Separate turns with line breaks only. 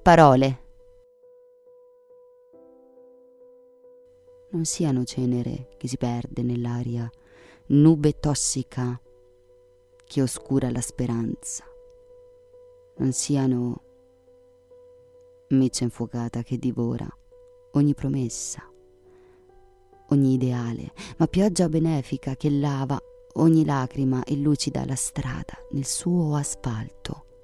parole. Non siano cenere che si perde nell'aria, nube tossica che oscura la speranza. Non siano miccia infuocata che divora ogni promessa, ogni ideale, ma pioggia benefica che lava ogni lacrima e lucida la strada nel suo asfalto.